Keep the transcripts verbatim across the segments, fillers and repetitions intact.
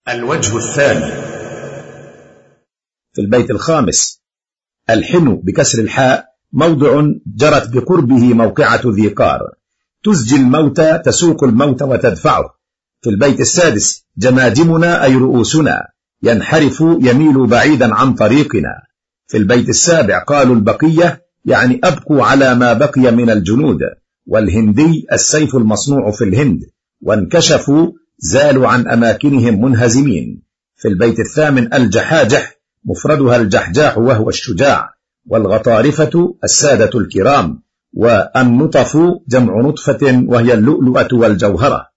الوجه الثاني في البيت الخامس: الحن بكسر الحاء موضع جرت بقربه موقعة ذي قار، تزجي الموت تسوق الموت وتدفعه. في البيت السادس: جماجمنا أي رؤوسنا، ينحرف يميل بعيدا عن طريقنا. في البيت السابع: قالوا البقية يعني أبقوا على ما بقي من الجنود، والهندي السيف المصنوع في الهند، وانكشفوا زالوا عن أماكنهم منهزمين. في البيت الثامن: الجحاجح مفردها الجحجاح وهو الشجاع، والغطارفة السادة الكرام، والنطف جمع نطفة وهي اللؤلؤة والجوهرة.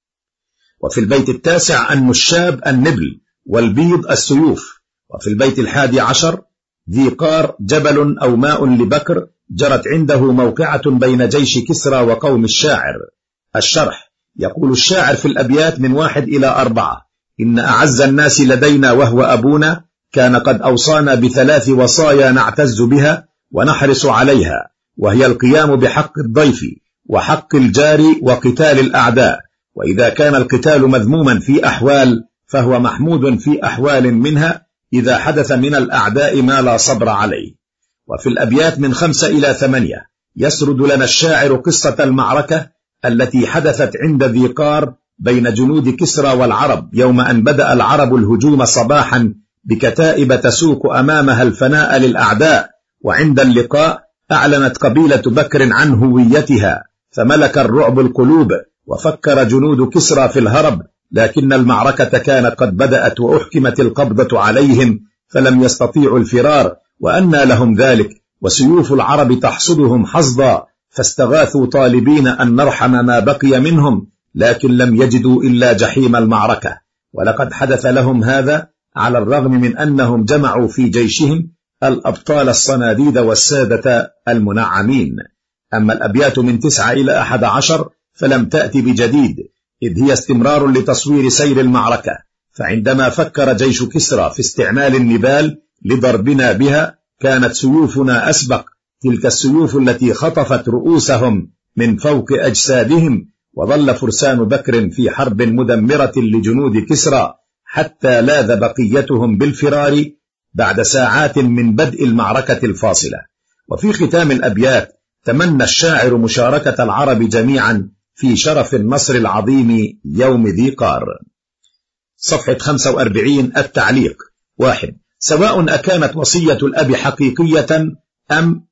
وفي البيت التاسع: النشاب النبل، والبيض السيوف. وفي البيت الحادي عشر: ذي قار جبل أو ماء لبكر جرت عنده موقعة بين جيش كسرى وقوم الشاعر. الشرح: يقول الشاعر في الأبيات من واحد إلى أربعة: إن أعز الناس لدينا وهو أبونا كان قد أوصانا بثلاث وصايا نعتز بها ونحرص عليها، وهي القيام بحق الضيف وحق الجار وقتال الأعداء، وإذا كان القتال مذموما في أحوال فهو محمود في أحوال منها إذا حدث من الأعداء ما لا صبر عليه. وفي الأبيات من خمسة إلى ثمانية يسرد لنا الشاعر قصة المعركة التي حدثت عند ذي قار بين جنود كسرى والعرب يوم أن بدأ العرب الهجوم صباحا بكتائب تسوق أمامها الفناء للأعداء، وعند اللقاء أعلنت قبيلة بكر عن هويتها، فملك الرعب القلوب وفكر جنود كسرى في الهرب، لكن المعركة كانت قد بدأت وأحكمت القبضة عليهم فلم يستطيعوا الفرار، وأنى لهم ذلك وسيوف العرب تحصدهم حصدا، فاستغاثوا طالبين أن نرحم ما بقي منهم، لكن لم يجدوا إلا جحيم المعركة. ولقد حدث لهم هذا على الرغم من أنهم جمعوا في جيشهم الأبطال الصناديد والسادة المنعمين. أما الأبيات من تسعة إلى أحد عشر فلم تأتي بجديد، إذ هي استمرار لتصوير سير المعركة. فعندما فكر جيش كسرى في استعمال النبال لضربنا بها كانت سيوفنا أسبق، تلك السيوف التي خطفت رؤوسهم من فوق أجسادهم. وظل فرسان بكر في حرب مدمرة لجنود كسرى حتى لاذ بقيتهم بالفرار بعد ساعات من بدء المعركة الفاصلة. وفي ختام الأبيات تمنى الشاعر مشاركة العرب جميعا في شرف النصر العظيم يوم ذي قار. صفحة خمسة وأربعين: التعليق. واحد: سواء أكانت وصية الأب حقيقية أم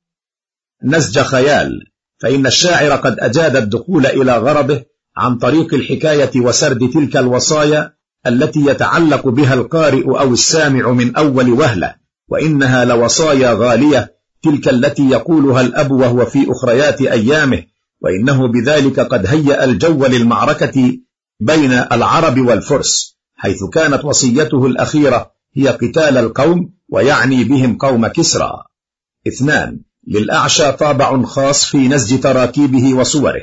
نسج خيال، فإن الشاعر قد أجاد الدخول إلى غرضه عن طريق الحكاية وسرد تلك الوصايا التي يتعلق بها القارئ أو السامع من أول وهلة، وإنها لوصايا غالية تلك التي يقولها الأب وهو في أخريات أيامه، وإنه بذلك قد هيأ الجو للمعركة بين العرب والفرس، حيث كانت وصيته الأخيرة هي قتال القوم ويعني بهم قوم كسرى. اثنان: للأعشى طابع خاص في نسج تراكيبه وصوره،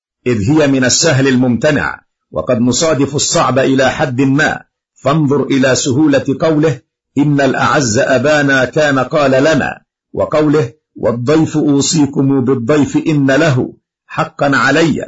إذ هي من السهل الممتنع، وقد نصادف الصعب إلى حد ما، فانظر إلى سهولة قوله إن الأعز أبانا كان قال لنا، وقوله والضيف أوصيكم بالضيف إن له حقا علي،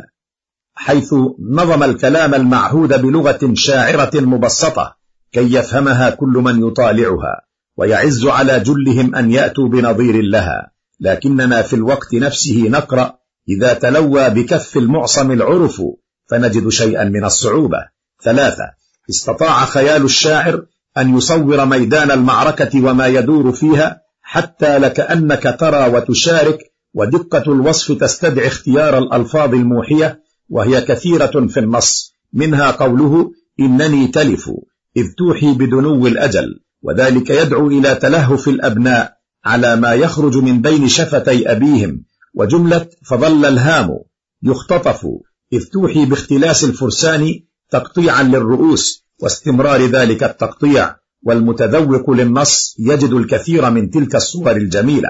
حيث نظم الكلام المعهود بلغة شاعرة مبسطة كي يفهمها كل من يطالعها، ويعز على جلهم أن يأتوا بنظير لها، لكننا في الوقت نفسه نقرأ إذا تلوى بكف المعصم العرف فنجد شيئا من الصعوبة. ثلاثة: استطاع خيال الشاعر أن يصور ميدان المعركة وما يدور فيها حتى لكأنك ترى وتشارك، ودقة الوصف تستدعي اختيار الألفاظ الموحية، وهي كثيرة في النص، منها قوله إنني تلف، إذ توحي بدنو الأجل، وذلك يدعو إلى تلهف الأبناء على ما يخرج من بين شفتي أبيهم. وجملة فظل الهام يختطف، إذ توحي باختلاس الفرسان تقطيعا للرؤوس واستمرار ذلك التقطيع، والمتذوق للنص يجد الكثير من تلك الصور الجميلة.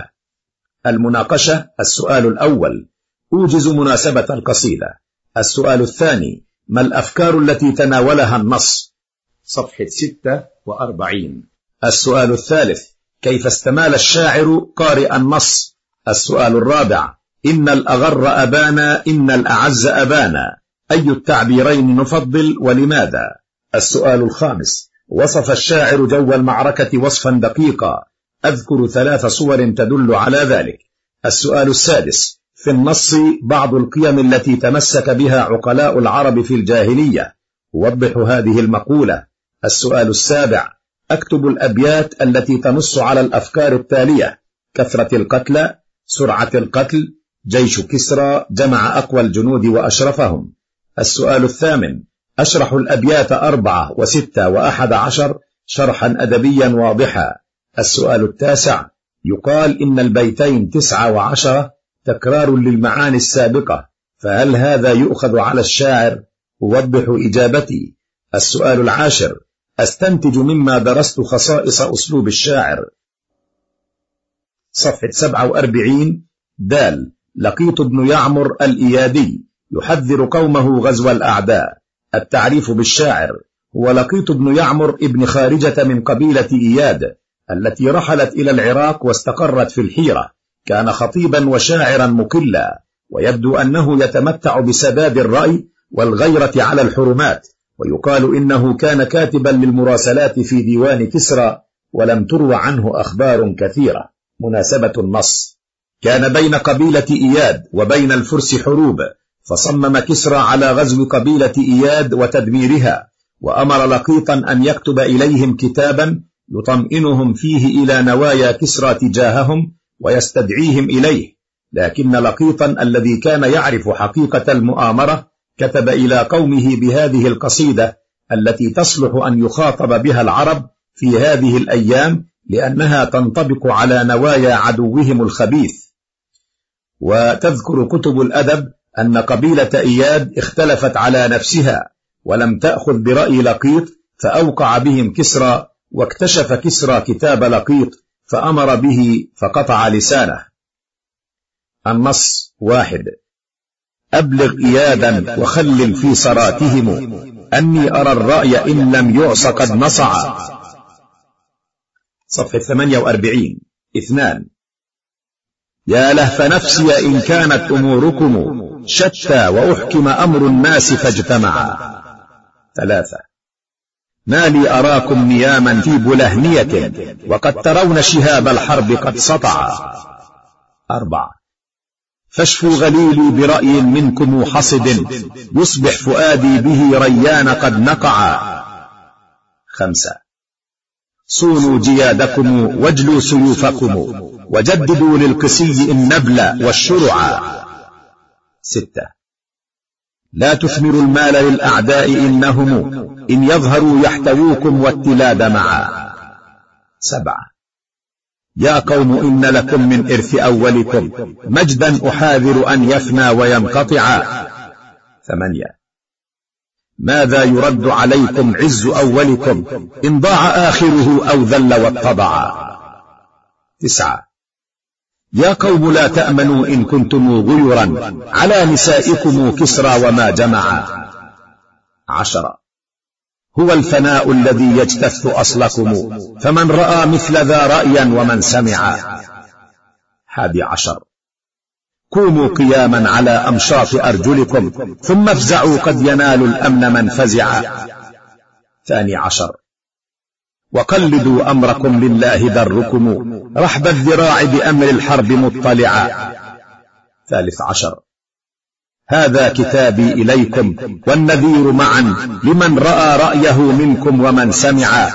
المناقشة: السؤال الأول: أوجز مناسبة القصيدة. السؤال الثاني: ما الأفكار التي تناولها النص؟ صفحة ستة وأربعين. السؤال الثالث: كيف استمال الشاعر قارئ النص؟ السؤال الرابع: إن الأغر أبانا إن الأعز أبانا، أي التعبيرين نفضل ولماذا؟ السؤال الخامس: وصف الشاعر جو المعركة وصفا دقيقا. أذكر ثلاث صور تدل على ذلك. السؤال السادس: في النص بعض القيم التي تمسك بها عقلاء العرب في الجاهلية، وضح هذه المقولة. السؤال السابع: أكتب الأبيات التي تنص على الأفكار التالية: كثرة القتلى، سرعة القتل، جيش كسرى جمع أقوى الجنود وأشرفهم. السؤال الثامن: أشرح الأبيات أربعة وستة وأحد عشر شرحا أدبيا واضحا. السؤال التاسع: يقال إن البيتين تسعة وعشرة تكرار للمعاني السابقة، فهل هذا يؤخذ على الشاعر؟ أوضح إجابتي. السؤال العاشر: أستنتج مما درست خصائص أسلوب الشاعر. صفحة سبعة وأربعين. دال. لقيط بن يعمر الإيادي يحذر قومه غزو الأعداء. التعريف بالشاعر: هو لقيط بن يعمر ابن خارجة من قبيلة إياد التي رحلت إلى العراق واستقرت في الحيرة. كان خطيبا وشاعرا مقلا، ويبدو أنه يتمتع بسداد الرأي والغيرة على الحرمات، ويقال إنه كان كاتبا للمراسلات في ديوان كسرى، ولم تروى عنه أخبار كثيرة. مناسبة النص: كان بين قبيلة إياد وبين الفرس حروب، فصمم كسرى على غزو قبيلة إياد وتدميرها، وأمر لقيطا أن يكتب إليهم كتابا يطمئنهم فيه إلى نوايا كسرى تجاههم ويستدعيهم إليه. لكن لقيطا الذي كان يعرف حقيقة المؤامرة كتب إلى قومه بهذه القصيدة التي تصلح أن يخاطب بها العرب في هذه الأيام، لأنها تنطبق على نوايا عدوهم الخبيث. وتذكر كتب الأدب أن قبيلة إياد اختلفت على نفسها ولم تأخذ برأي لقيط، فأوقع بهم كسرى، واكتشف كسرى كتاب لقيط فأمر به فقطع لسانه. النص: واحد: أبلغ إيادا وخلل في صراتهم أني أرى الرأي إن لم يعص قد نصع. صفحة ثمانية وأربعين. اثنان: يا لهف نفسي إن كانت أموركم شتى وأحكم أمر الناس فاجتمعا. ثلاثة: ما لي أراكم نياما في بلهنية وقد ترون شهاب الحرب قد سطع. أربعة: فاشفوا غليلي برأي منكم حصد يصبح فؤادي به ريان قد نقع. خمسة: صونوا جيادكم واجلوا سيوفكم وجددوا للقسي النبل والشرع. ستة: لا تثمروا المال للأعداء إنهم إن يظهروا يحتووكم والتلاد معا. سبعة: يا قوم إن لكم من إرث أولكم مجدا أحاذر أن يفنى وينقطع. ثمانية: ماذا يرد عليكم عز أولكم إن ضاع آخره أو ذل واتضع. تسعة: يا قوم لا تأمنوا إن كنتم غيرا على نسائكم كسرى وما جمع. عشرة: هو الفناء الذي يجتث أصلكم فمن رأى مثل ذا رأيا ومن سمع. حادي عشر: قوموا قياما على أمشاط أرجلكم ثم افزعوا قد ينال الأمن من فزع. ثاني عشر: وقلدوا أمركم لله دركم رحب الذراع بأمر الحرب مطلعا. ثالث عشر: هذا كتابي إليكم والنذير معا لمن رأى رأيه منكم ومن سمع.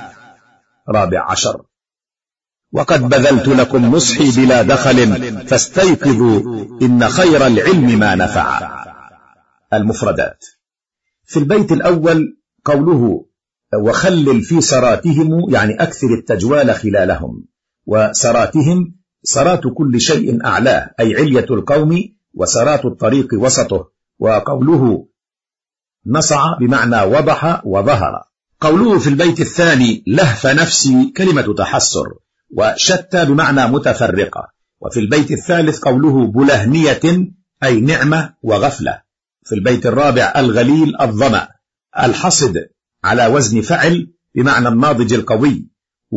رابع عشر: وقد بذلت لكم نصحي بلا دخل فاستيقظوا إن خير العلم ما نفع. المفردات: في البيت الأول قوله وخلل في سراتهم يعني أكثر التجوال خلالهم، وسراتهم سرات كل شيء أعلاه أي علية القوم، وسرات الطريق وسطه. وقوله نصع بمعنى وضح وظهر. قوله في البيت الثاني لهف نفسي كلمة تحسر، وشتى بمعنى متفرقة. وفي البيت الثالث قوله بلهنية أي نعمة وغفلة. في البيت الرابع الغليل الظمأ. الحصد على وزن فعل بمعنى الناضج القوي.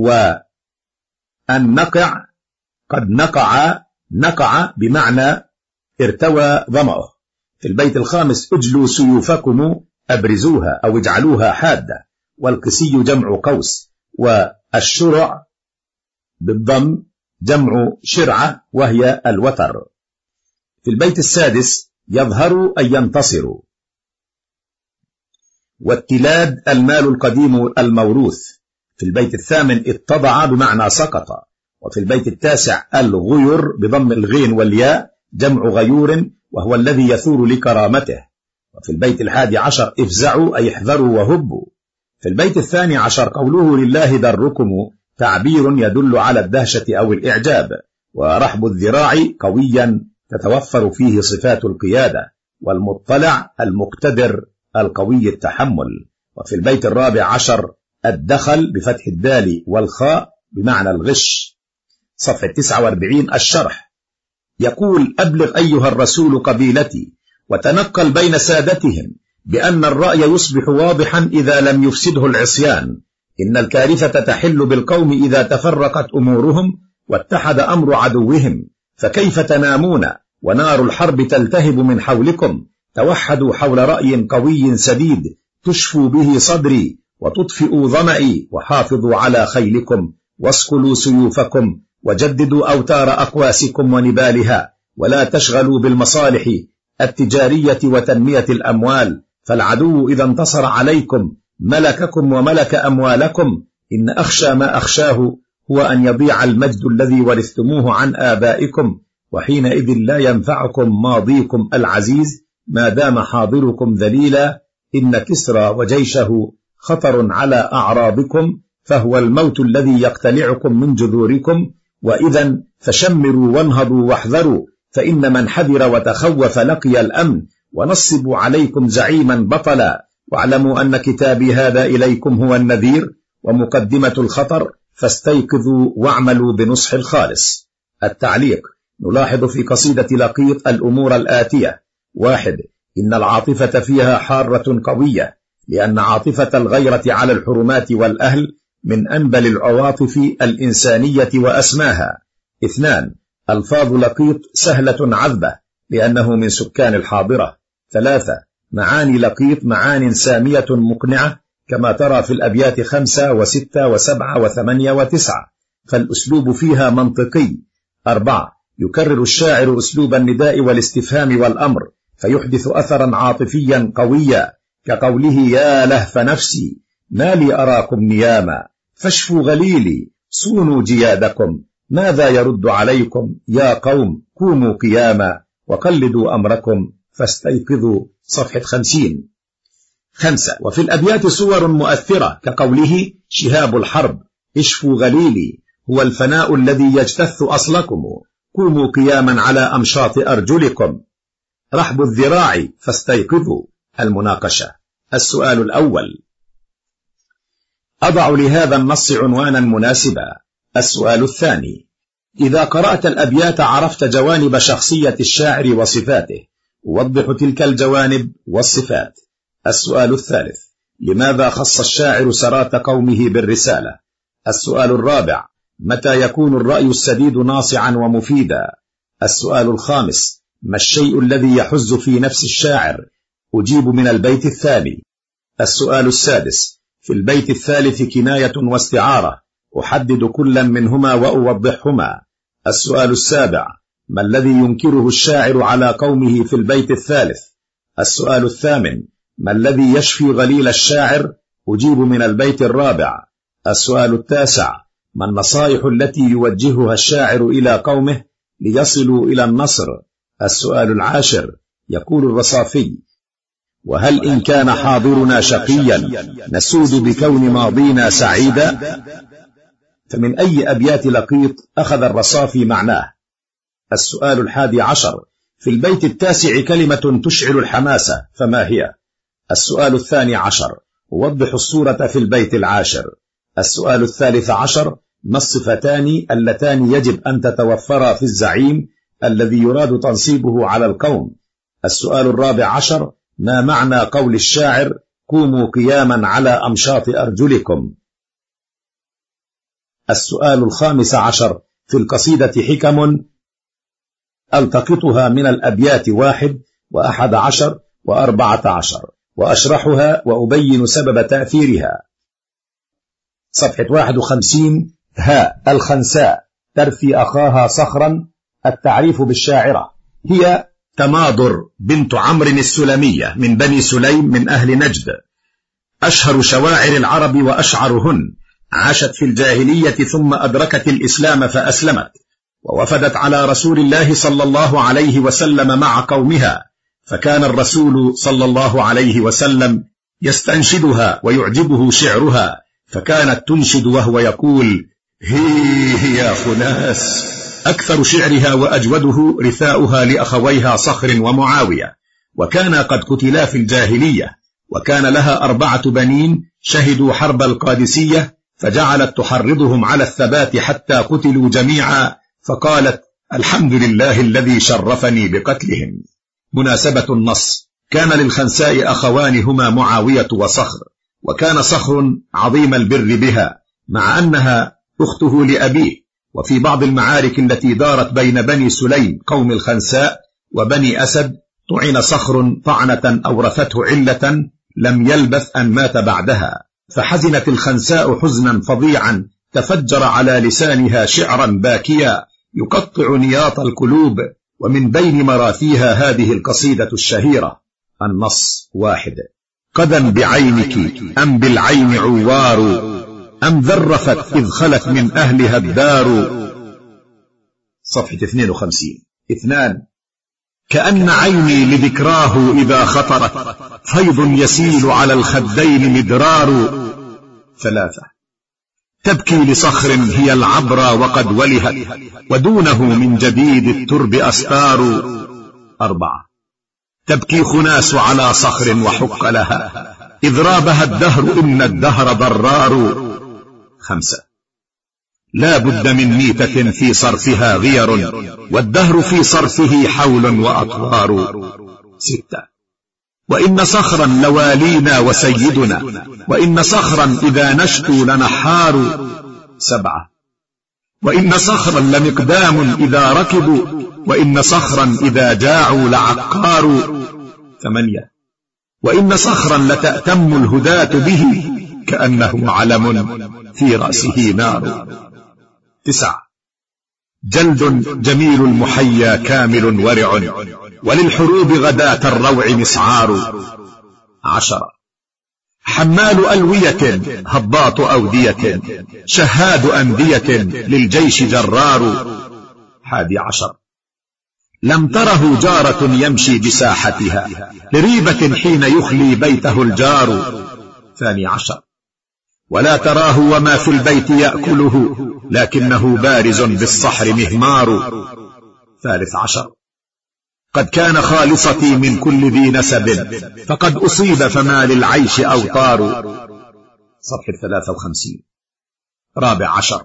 والنقع قد نقع نقع بمعنى ارتوى ظمأه. في البيت الخامس اجلوا سيوفكم أبرزوها أو اجعلوها حادة. والقسي جمع قوس، والشرع بالضم جمع شرعة وهي الوتر. في البيت السادس يظهر أي ينتصر. والتلاد المال القديم الموروث. في البيت الثامن اتضع بمعنى سقط. وفي البيت التاسع الغير بضم الغين والياء جمع غيور وهو الذي يثور لكرامته. وفي البيت الحادي عشر افزعوا أي احذروا وهبوا. في البيت الثاني عشر قوله لله دركم تعبير يدل على الدهشة أو الإعجاب. ورحب الذراع قويا تتوفر فيه صفات القيادة. والمطلع المقتدر القوي التحمل. وفي البيت الرابع عشر الدخل بفتح الدال والخاء بمعنى الغش. صفحة تسعة وأربعين الشرح يقول: أبلغ أيها الرسول قبيلتي وتنقل بين سادتهم بأن الرأي يصبح واضحا إذا لم يفسده العصيان. إن الكارثة تحل بالقوم إذا تفرقت أمورهم واتحد أمر عدوهم. فكيف تنامون ونار الحرب تلتهب من حولكم؟ توحدوا حول رأي قوي سديد تشفوا به صدري وتطفئوا ظمئي. وحافظوا على خيلكم واسقلوا سيوفكم وجددوا أوتار أقواسكم ونبالها. ولا تشغلوا بالمصالح التجارية وتنمية الأموال. فالعدو إذا انتصر عليكم ملككم وملك أموالكم. إن أخشى ما أخشاه هو أن يضيع المجد الذي ورثتموه عن آبائكم. وحينئذ لا ينفعكم ماضيكم العزيز ما دام حاضركم ذليلا. إن كسرى وجيشه خطر على أعرابكم فهو الموت الذي يقتلعكم من جذوركم. وإذا فشمروا وانهضوا واحذروا. فإن من حذر وتخوف لقي الأمن. ونصبوا عليكم زعيما بطلا. واعلموا أن كتابي هذا إليكم هو النذير ومقدمة الخطر. فاستيقظوا واعملوا بنصح الخالص. التعليق: نلاحظ في قصيدة لقيط الأمور الآتية: واحد، إن العاطفة فيها حارة قوية لأن عاطفة الغيرة على الحرمات والأهل من أنبل العواطف الإنسانية وأسماها. اثنان، ألفاظ لقيط سهلة عذبة لأنه من سكان الحاضرة. ثلاثة، معاني لقيط معان سامية مقنعة كما ترى في الأبيات خمسة وستة وسبعة وثمانية وتسعة، فالأسلوب فيها منطقي. أربعة، يكرر الشاعر أسلوب النداء والاستفهام والأمر فيحدث أثرا عاطفيا قويا كقوله: يا لهف نفسي ما لي أراكم نياما فاشفوا غليلي صونوا جيادكم ماذا يرد عليكم يا قوم قوموا قياما وقلدوا أمركم فاستيقظوا. صفحة خمسين. خمسة، وفي الأبيات صور مؤثرة كقوله: شهاب الحرب اشفوا غليلي هو الفناء الذي يجتث أصلكم قوموا قياما على أمشاط أرجلكم. رحب الذراع فاستيقظوا. المناقشة. السؤال الأول: أضع لهذا النص عنوانا مناسبا. السؤال الثاني: إذا قرأت الأبيات عرفت جوانب شخصية الشاعر وصفاته، ووضح تلك الجوانب والصفات. السؤال الثالث: لماذا خص الشاعر سرات قومه بالرسالة؟ السؤال الرابع: متى يكون الرأي السديد ناصعا ومفيدا؟ السؤال الخامس: ما الشيء الذي يحز في نفس الشاعر؟ أجيب من البيت الثاني. السؤال السادس: في البيت الثالث كناية واستعارة، أحدد كلا منهما وأوضحهما. السؤال السابع: ما الذي ينكره الشاعر على قومه في البيت الثالث؟ السؤال الثامن: ما الذي يشفي غليل الشاعر؟ أجيب من البيت الرابع. السؤال التاسع: ما النصائح التي يوجهها الشاعر إلى قومه ليصلوا إلى النصر؟ السؤال العاشر: يقول الرصافي: وهل إن كان حاضرنا شقيا نسود بكون ماضينا سعيدا؟ فمن أي أبيات لقيط أخذ الرصافي معناه؟ السؤال الحادي عشر: في البيت التاسع كلمة تشعل الحماسة فما هي؟ السؤال الثاني عشر: وضح الصورة في البيت العاشر. السؤال الثالث عشر: ما الصفتان اللتان يجب أن تتوفرا في الزعيم الذي يراد تنصيبه على القوم؟ السؤال الرابع عشر: ما معنى قول الشاعر قوموا قياما على أمشاط أرجلكم؟ السؤال الخامس عشر: في القصيدة حكم ألتقطها من الأبيات واحد وأحد عشر وأربعة عشر وأشرحها وأبين سبب تأثيرها. صفحة واحد وخمسين. ها الخنساء ترثي أخاها صخرا. التعريف بالشاعرة: هي تماضر بنت عمرو السلمية من بني سليم من أهل نجد، أشهر شواعر العرب وأشعرهن. عاشت في الجاهلية ثم أدركت الإسلام فأسلمت، ووفدت على رسول الله صلى الله عليه وسلم مع قومها، فكان الرسول صلى الله عليه وسلم يستنشدها ويعجبه شعرها، فكانت تنشد وهو يقول: هي يا خناس. أكثر شعرها وأجوده رثاؤها لأخويها صخر ومعاوية، وكانا قد قتلا في الجاهلية، وكان لها أربعة بنين شهدوا حرب القادسية، فجعلت تحرضهم على الثبات حتى قتلوا جميعا، فقالت: الحمد لله الذي شرفني بقتلهم. مناسبة النص: كان للخنساء أخوان هما معاوية وصخر، وكان صخر عظيم البر بها مع أنها أخته لأبيه. وفي بعض المعارك التي دارت بين بني سليم قوم الخنساء وبني أسد طعن صخر طعنة أورثته علة لم يلبث أن مات بعدها، فحزنت الخنساء حزنا فظيعا تفجر على لسانها شعرا باكيا يقطع نياط القلوب، ومن بين مراثيها هذه القصيدة الشهيرة. النص: واحد. قدم بعينك أم بالعين عوار، أم ذرفت إذ خلت من أهلها الدار. صفحة اثنين وخمسين. اثنان. كأن عيني لذكراه إذا خطرت، فيض يسيل على الخدين مدرار. ثلاثة. تبكي لصخر هي العبرة وقد ولهت، ودونه من جديد الترب أستار. أربعة. تبكي خناس على صخر وحق لها، إذ رابها الدهر إن الدهر ضرار. خمسة. لا بد من ميتة في صرفها غير، والدهر في صرفه حول وأطوار. ستة. وإن صخرا لوالينا وسيدنا، وإن صخرا إذا نشتو لنحار. سبعة. وإن صخرا لمقدام إذا ركبوا، وإن صخرا إذا جاعوا لعقار. ثمانية. وإن صخرا لتأتم الهداة به، كأنه علم في رأسه نار. تسعة. جلد جميل المحيا كامل ورع، وللحروب غداة الروع مسعار. عشرة. حمال ألوية هباط أودية، شهاد أندية للجيش جرار. حادي عشر. لم تره جارة يمشي بساحتها، لريبة حين يخلي بيته الجار. ثاني عشر. ولا تراه وما في البيت يأكله، لكنه بارز بالصحر مهمار. ثالث عشر. قد كان خالصتي من كل ذي نسب، فقد أصيب فما للعيش أوطار. صفحة ثلاثة وخمسين. رابع عشر.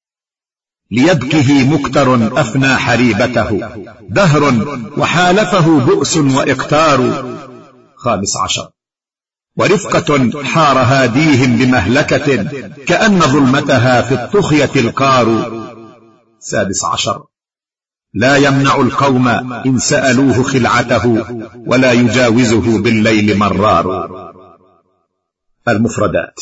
ليبكه مكتر أفنى حريبته، دهر وحالفه بؤس وإقتار. خامس عشر. ورفقة حار هاديهم بمهلكة، كأن ظلمتها في الطخية القار. سادس عشر. لا يمنع القوم إن سألوه خلعته، ولا يجاوزه بالليل مرار. المفردات.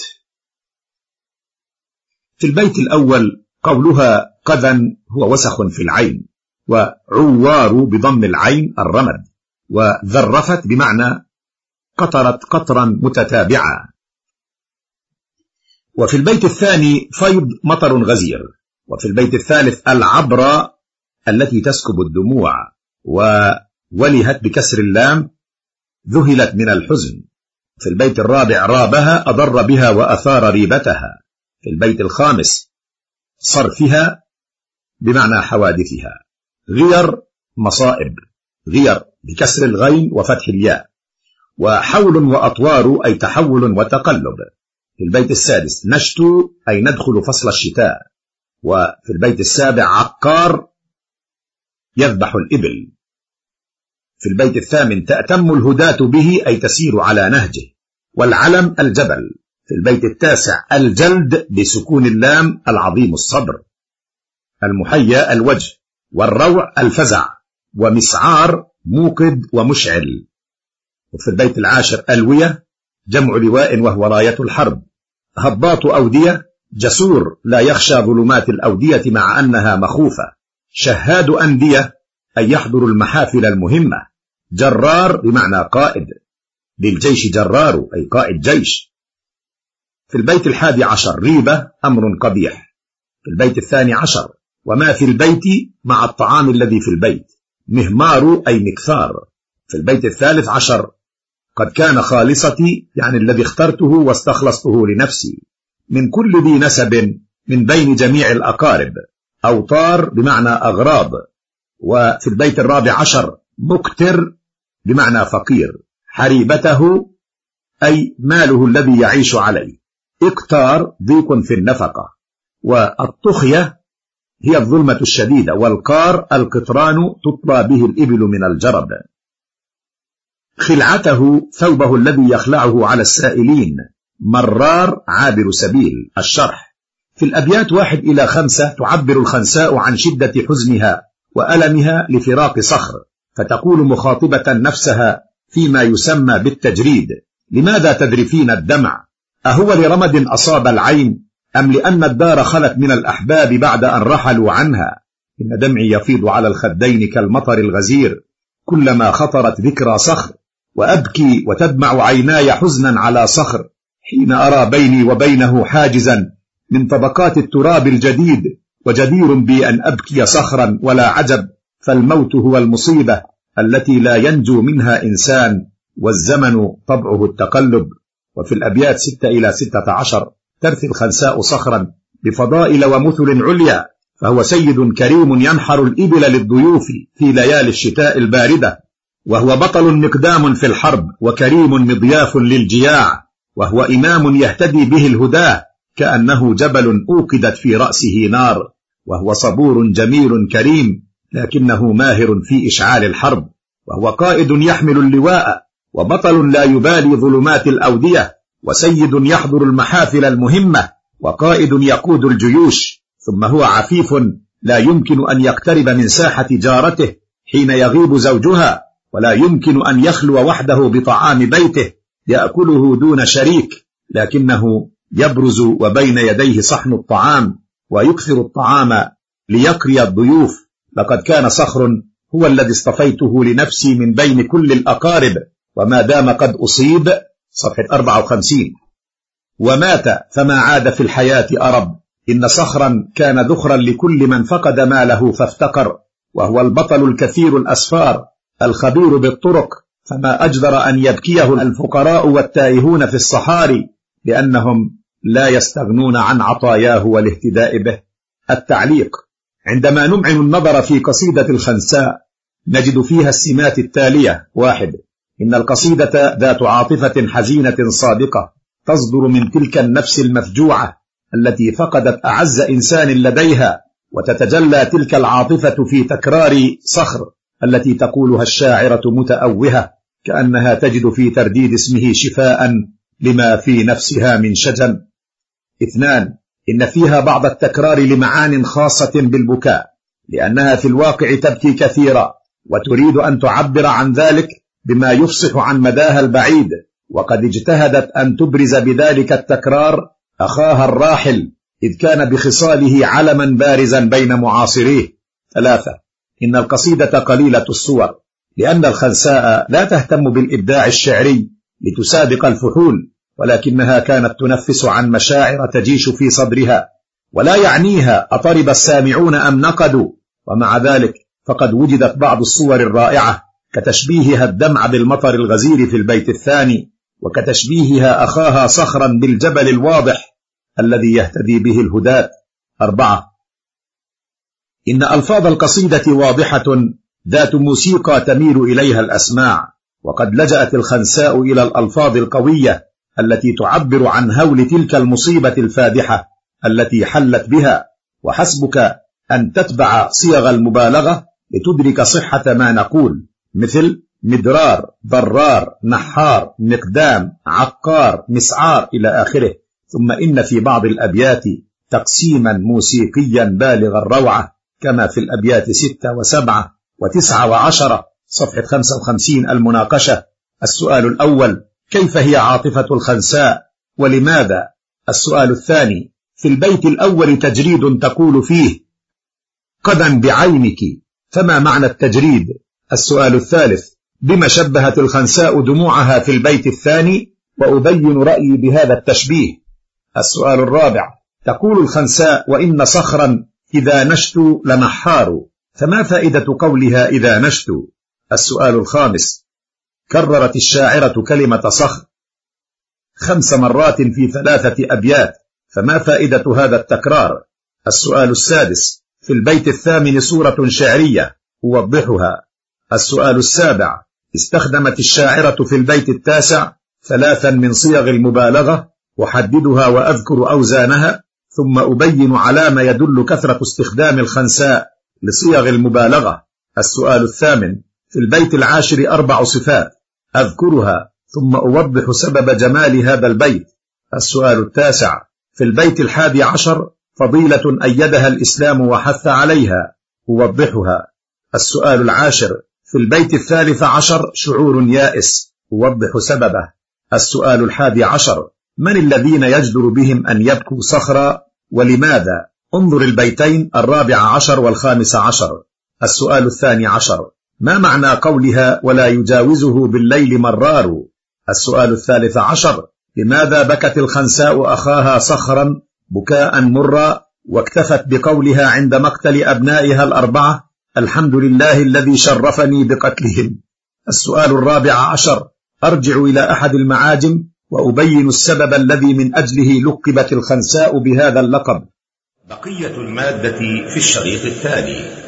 في البيت الأول قولها قذن هو وسخ في العين، وعوار بضم العين الرمد، وذرفت بمعنى قطرت قطرا متتابعا. وفي البيت الثاني فيض مطر غزير. وفي البيت الثالث العبرة التي تسكب الدموع، وولهت بكسر اللام ذهلت من الحزن. في البيت الرابع رابها أضر بها وأثار ريبتها. في البيت الخامس صرفها بمعنى حوادثها. غير مصائب، غير بكسر الغين وفتح الياء. وحول وأطوار أي تحول وتقلب. في البيت السادس نشتو أي ندخل فصل الشتاء. وفي البيت السابع عقار يذبح الإبل. في البيت الثامن تأتم الهداة به أي تسير على نهجه. والعلم الجبل. في البيت التاسع الجلد بسكون اللام العظيم الصبر. المحيا الوجه، والروع الفزع، ومسعار موقد ومشعل. وفي البيت العاشر ألوية جمع لواء وهو راية الحرب. هباط أودية جسور لا يخشى ظلمات الأودية مع أنها مخوفة. شهاد أندية أي يحضر المحافل المهمة. جرار بمعنى قائد، للجيش جرار أي قائد جيش. في البيت الحادي عشر ريبة أمر قبيح. في البيت الثاني عشر وما في البيت مع الطعام الذي في البيت. مهمار أي مكثار. في البيت الثالث عشر قد كان خالصتي يعني الذي اخترته واستخلصته لنفسي من كل ذي نسب من بين جميع الأقارب. أوطار بمعنى أغراض. وفي البيت الرابع عشر مكتر بمعنى فقير. حريبته أي ماله الذي يعيش عليه. اقتار ضيق في النفقة. والطخية هي الظلمة الشديدة. والقار القطران تطلى به الإبل من الجرب. خلعته ثوبه الذي يخلعه على السائلين. مرار عابر سبيل. الشرح: في الأبيات واحد إلى خمسة تعبر الخنساء عن شدة حزنها وألمها لفراق صخر، فتقول مخاطبة نفسها فيما يسمى بالتجريد: لماذا تذرفين الدمع؟ أهو لرمد أصاب العين أم لأن الدار خلت من الأحباب بعد أن رحلوا عنها؟ إن دمعي يفيض على الخدين كالمطر الغزير كلما خطرت ذكرى صخر، وأبكي وتدمع عيناي حزنا على صخر حين أرى بيني وبينه حاجزا من طبقات التراب الجديد، وجدير بي أن أبكي صخرا ولا عجب، فالموت هو المصيبة التي لا ينجو منها إنسان، والزمن طبعه التقلب. وفي الأبيات ستة إلى ستة عشر ترثي الخنساء صخرا بفضائل ومثل عليا، فهو سيد كريم ينحر الإبل للضيوف في ليالي الشتاء الباردة، وهو بطل مقدام في الحرب وكريم مضياف للجياع، وهو إمام يهتدي به الهداه كأنه جبل أوقدت في رأسه نار، وهو صبور جميل كريم لكنه ماهر في إشعال الحرب، وهو قائد يحمل اللواء وبطل لا يبالي ظلمات الأودية، وسيد يحضر المحافل المهمة، وقائد يقود الجيوش. ثم هو عفيف لا يمكن أن يقترب من ساحة جارته حين يغيب زوجها، ولا يمكن أن يخلو وحده بطعام بيته يأكله دون شريك، لكنه يبرز وبين يديه صحن الطعام ويكثر الطعام ليقري الضيوف. لقد كان صخر هو الذي اصطفيته لنفسي من بين كل الأقارب، وما دام قد أصيب. صفحة أربعة وخمسين. ومات فما عاد في الحياة أرب. إن صخرا كان ذخرا لكل من فقد ماله فافتقر، وهو البطل الكثير الأسفار الخبير بالطرق، فما أجدر أن يبكيه الفقراء والتائهون في الصحاري لأنهم لا يستغنون عن عطاياه والاهتداء به. التعليق: عندما نمعن النظر في قصيدة الخنساء نجد فيها السمات التالية: واحد، إن القصيدة ذات عاطفة حزينة صادقة تصدر من تلك النفس المفجوعة التي فقدت أعز إنسان لديها، وتتجلى تلك العاطفة في تكرار صخر التي تقولها الشاعرة متأوهة كأنها تجد في ترديد اسمه شفاء لما في نفسها من شجن. اثنان، إن فيها بعض التكرار لمعان خاصة بالبكاء لأنها في الواقع تبكي كثيرا وتريد أن تعبر عن ذلك بما يفصح عن مداها البعيد، وقد اجتهدت أن تبرز بذلك التكرار أخاها الراحل إذ كان بخصاله علما بارزا بين معاصريه. ثلاثة، إن القصيدة قليلة الصور لأن الخنساء لا تهتم بالإبداع الشعري لتسابق الفحول، ولكنها كانت تنفس عن مشاعر تجيش في صدرها ولا يعنيها أطرب السامعون أم نقدوا. ومع ذلك فقد وجدت بعض الصور الرائعة كتشبيهها الدمع بالمطر الغزير في البيت الثاني، وكتشبيهها أخاها صخرا بالجبل الواضح الذي يهتدي به الهداة. أربعة، إن ألفاظ القصيدة واضحة ذات موسيقى تميل إليها الأسماع، وقد لجأت الخنساء إلى الألفاظ القوية التي تعبر عن هول تلك المصيبة الفادحة التي حلت بها، وحسبك أن تتبع صيغ المبالغة لتدرك صحة ما نقول، مثل مدرار، ضرار، نحار، مقدام، عقار، مسعار إلى آخره. ثم إن في بعض الأبيات تقسيما موسيقيا بالغ الروعة كما في الأبيات ستة وسبعة وتسعة وعشرة. صفحة خمسة وخمسين. المناقشة: السؤال الأول: كيف هي عاطفة الخنساء ولماذا؟ السؤال الثاني: في البيت الأول تجريد تقول فيه قدا بعينك، فما معنى التجريد؟ السؤال الثالث: بما شبهت الخنساء دموعها في البيت الثاني؟ وأبين رأيي بهذا التشبيه. السؤال الرابع: تقول الخنساء وإن صخرا إذا نشت لنحار، فما فائدة قولها إذا نشت؟ السؤال الخامس: كررت الشاعرة كلمة صخر خمس مرات في ثلاثة أبيات، فما فائدة هذا التكرار؟ السؤال السادس: في البيت الثامن سورة شعرية، أوضحها. السؤال السابع: استخدمت الشاعرة في البيت التاسع ثلاثا من صيغ المبالغة، أحددها وأذكر أوزانها، ثم أبين على ما يدل كثرة استخدام الخنساء لصيغ المبالغة. السؤال الثامن: في البيت العاشر أربع صفات، أذكرها ثم أوضح سبب جمال هذا البيت. السؤال التاسع: في البيت الحادي عشر فضيلة أيدها الإسلام وحث عليها، أوضحها. السؤال العاشر: في البيت الثالث عشر شعور يائس، أوضح سببه. السؤال الحادي عشر: من الذين يجدر بهم أن يبكوا صخرا ولماذا؟ انظر البيتين الرابع عشر والخامس عشر. السؤال الثاني عشر: ما معنى قولها ولا يجاوزه بالليل مرار؟ السؤال الثالث عشر: لماذا بكت الخنساء أخاها صخرا بكاء مرا، واكتفت بقولها عند مقتل أبنائها الأربعة الحمد لله الذي شرفني بقتلهم؟ السؤال الرابع عشر: أرجع إلى أحد المعاجم وأبين السبب الذي من أجله لقبت الخنساء بهذا اللقب. بقية المادة في الشريط التالي.